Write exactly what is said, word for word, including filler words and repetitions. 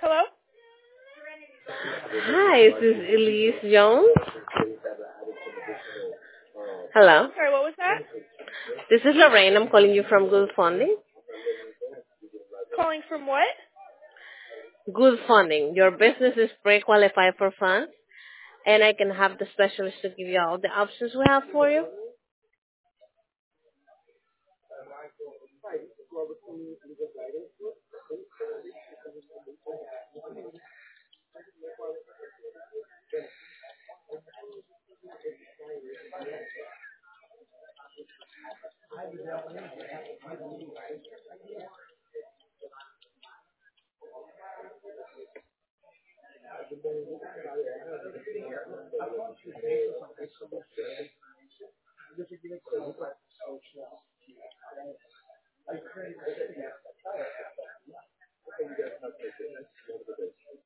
Hello? Hi, this is Elise Jones. Hello. Sorry, what was that? This is Lorraine. I'm calling you from Good Funding. Calling from what? Good Funding. Your business is pre-qualified for funds, and I can have the specialist to give you all the options we have for you.